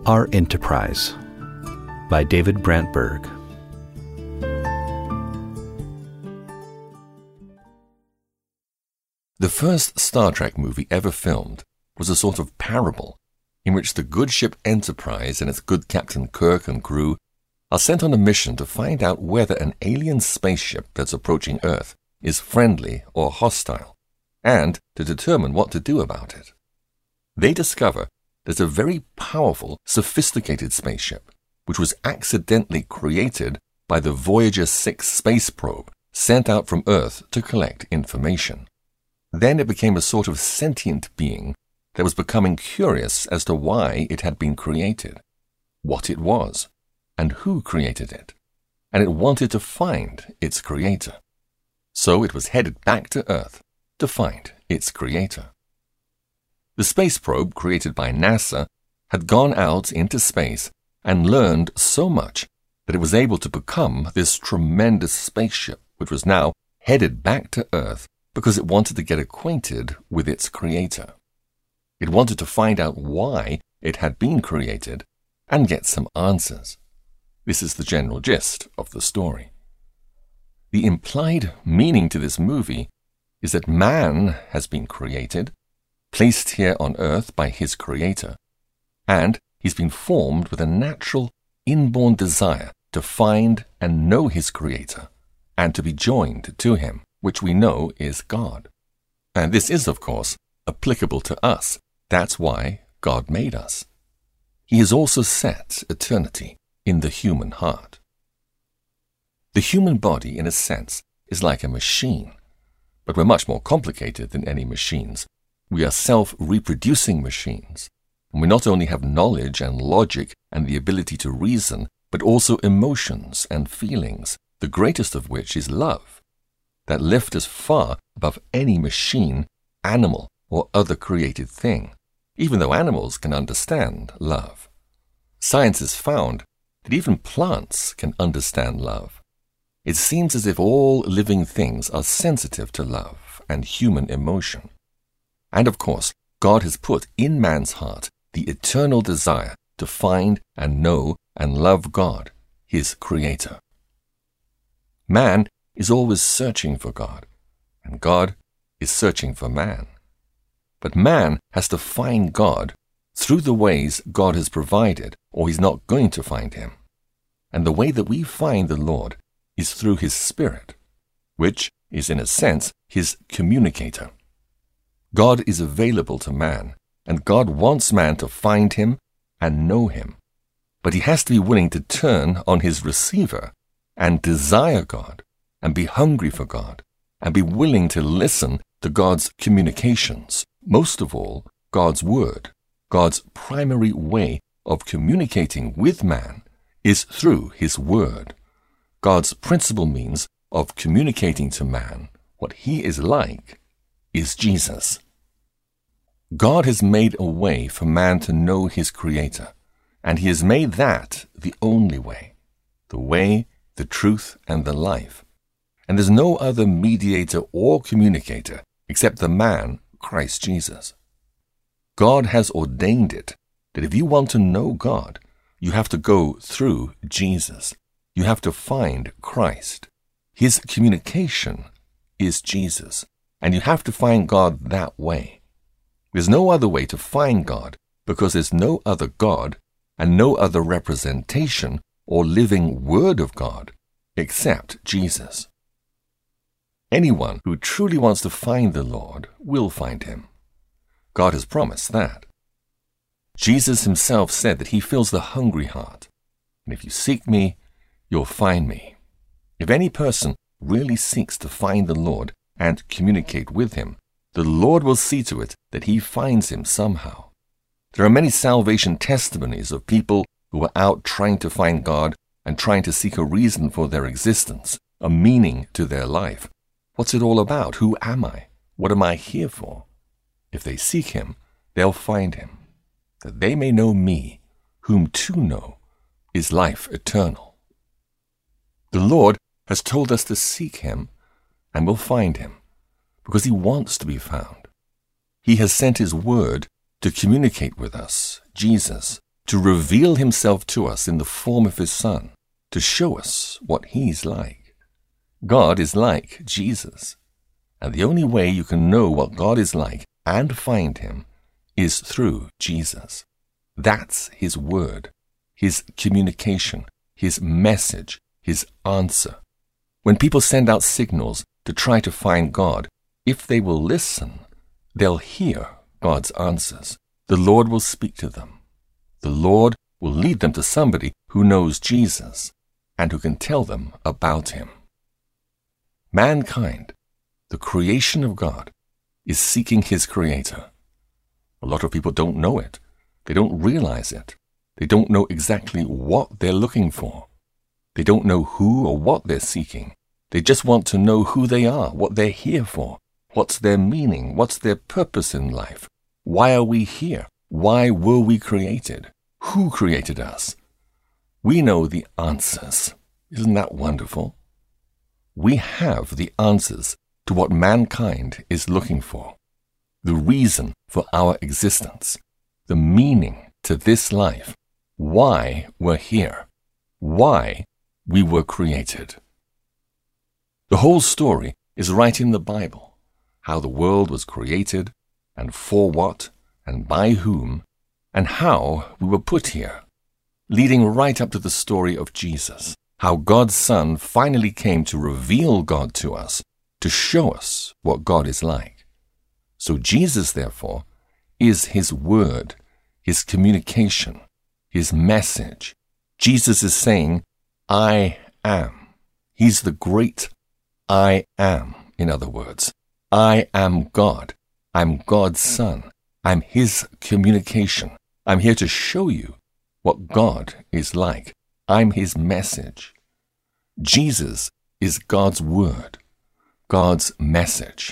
Our Enterprise by David Brantberg. The first Star Trek movie ever filmed was a sort of parable in which the good ship Enterprise and its good Captain Kirk and crew are sent on a mission to find out whether an alien spaceship that's approaching Earth is friendly or hostile, and to determine what to do about it. They discover there's a very powerful, sophisticated spaceship, which was accidentally created by the Voyager 6 space probe sent out from Earth to collect information. Then it became a sort of sentient being that was becoming curious as to why it had been created, what it was, and who created it, and it wanted to find its creator. So it was headed back to Earth to find its creator. The space probe created by NASA had gone out into space and learned so much that it was able to become this tremendous spaceship, which was now headed back to Earth because it wanted to get acquainted with its creator. It wanted to find out why it had been created and get some answers. This is the general gist of the story. The implied meaning to this movie is that man has been created, placed here on Earth by his creator, and he's been formed with a natural, inborn desire to find and know his creator and to be joined to him, which we know is God. And this is, of course, applicable to us. That's why God made us. He has also set eternity in the human heart. The human body, in a sense, is like a machine, but we're much more complicated than any machines. We are self-reproducing machines, and we not only have knowledge and logic and the ability to reason, but also emotions and feelings, the greatest of which is love, that lift us far above any machine, animal, or other created thing, even though animals can understand love. Science has found that even plants can understand love. It seems as if all living things are sensitive to love and human emotion. And of course, God has put in man's heart the eternal desire to find and know and love God, his creator. Man is always searching for God, and God is searching for man. But man has to find God through the ways God has provided, or he's not going to find him. And the way that we find the Lord is through his Spirit, which is in a sense his communicator. God is available to man, and God wants man to find him and know him. But he has to be willing to turn on his receiver and desire God, and be hungry for God, and be willing to listen to God's communications. Most of all, God's word, God's primary way of communicating with man is through his word. God's principal means of communicating to man what he is like is Jesus. God has made a way for man to know his creator, and he has made that the only way, the truth, and the life. And there's no other mediator or communicator except the man, Christ Jesus. God has ordained it that if you want to know God, you have to go through Jesus. You have to find Christ. His communication is Jesus, and you have to find God that way. There's no other way to find God because there's no other God and no other representation or living word of God except Jesus. Anyone who truly wants to find the Lord will find him. God has promised that. Jesus himself said that he fills the hungry heart, and if you seek me, you'll find me. If any person really seeks to find the Lord and communicate with him, the Lord will see to it that he finds him somehow. There are many salvation testimonies of people who are out trying to find God and trying to seek a reason for their existence, a meaning to their life. What's it all about? Who am I? What am I here for? If they seek him, they'll find him, that they may know me, whom to know is life eternal. The Lord has told us to seek him, and we'll find him, because he wants to be found. He has sent his word to communicate with us, Jesus, to reveal himself to us in the form of his Son, to show us what he's like. God is like Jesus, and the only way you can know what God is like and find him is through Jesus. That's his word, his communication, his message, his answer. When people send out signals to try to find God, if they will listen, they'll hear God's answers. The Lord will speak to them. The Lord will lead them to somebody who knows Jesus and who can tell them about him. Mankind, the creation of God, is seeking his Creator. A lot of people don't know it. They don't realize it. They don't know exactly what they're looking for. They don't know who or what they're seeking. They just want to know who they are, what they're here for, what's their meaning, what's their purpose in life. Why are we here? Why were we created? Who created us? We know the answers. Isn't that wonderful? We have the answers to what mankind is looking for, the reason for our existence, the meaning to this life, why we're here, why we were created. The whole story is right in the Bible, how the world was created, and for what, and by whom, and how we were put here, leading right up to the story of Jesus, how God's Son finally came to reveal God to us, to show us what God is like. So Jesus, therefore, is his word, his communication, his message. Jesus is saying, I am. He's the great I am, in other words. I am God. I'm God's Son. I'm his communication. I'm here to show you what God is like. I'm his message. Jesus is God's word, God's message.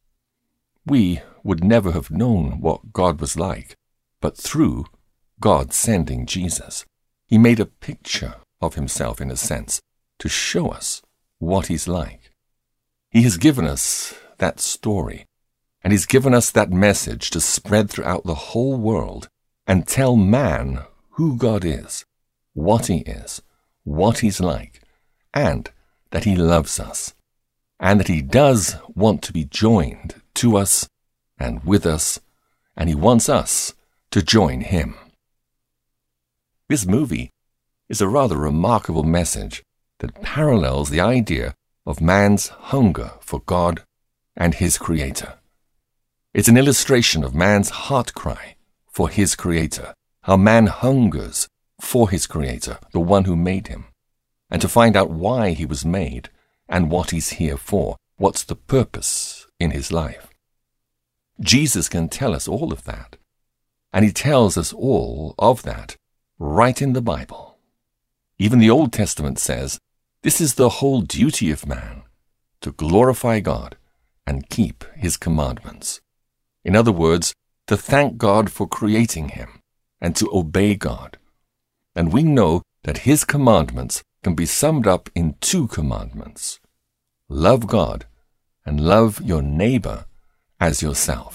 We would never have known what God was like, but through God sending Jesus. He made a picture of himself, in a sense, to show us what he's like. He has given us that story, and he's given us that message to spread throughout the whole world and tell man who God is, what he is, what he's like, and that he loves us, and that he does want to be joined to us and with us, and he wants us to join him. This movie is a rather remarkable message that parallels the idea of man's hunger for God and his Creator. It's an illustration of man's heart cry for his Creator, how man hungers for his Creator, the one who made him, and to find out why he was made and what he's here for, what's the purpose in his life. Jesus can tell us all of that, and he tells us all of that right in the Bible. Even the Old Testament says, this is the whole duty of man, to glorify God and keep his commandments. In other words, to thank God for creating him and to obey God. And we know that his commandments can be summed up in 2 commandments. Love God and love your neighbor as yourself.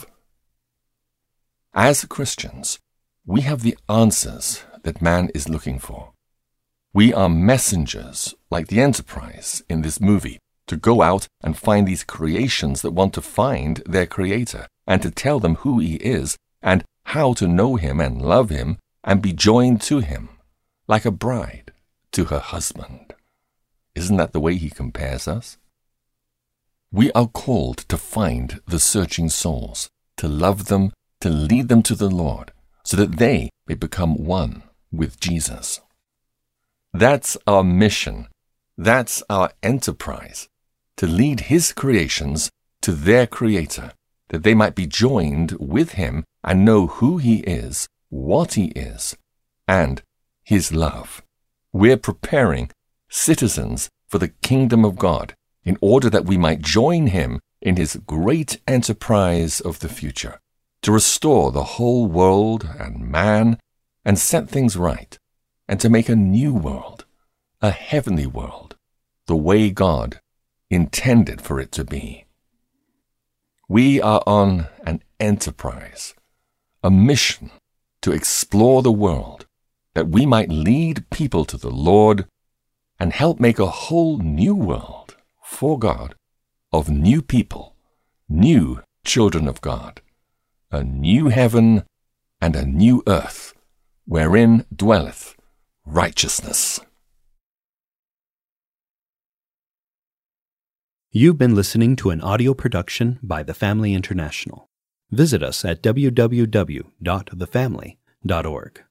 As Christians, we have the answers that man is looking for. We are messengers, like the Enterprise in this movie, to go out and find these creations that want to find their Creator, and to tell them who he is, and how to know him and love him, and be joined to him, like a bride to her husband. Isn't that the way he compares us? We are called to find the searching souls, to love them, to lead them to the Lord, so that they may become one with Jesus. That's our mission. That's our enterprise, to lead his creations to their Creator, that they might be joined with him and know who he is, what he is, and his love. We're preparing citizens for the kingdom of God in order that we might join him in his great enterprise of the future, to restore the whole world and man and set things right, and to make a new world, a heavenly world, the way God intended for it to be. We are on an enterprise, a mission to explore the world that we might lead people to the Lord and help make a whole new world for God of new people, new children of God, a new heaven and a new earth, wherein dwelleth righteousness. You've been listening to an audio production by The Family International. Visit us at www.thefamily.org.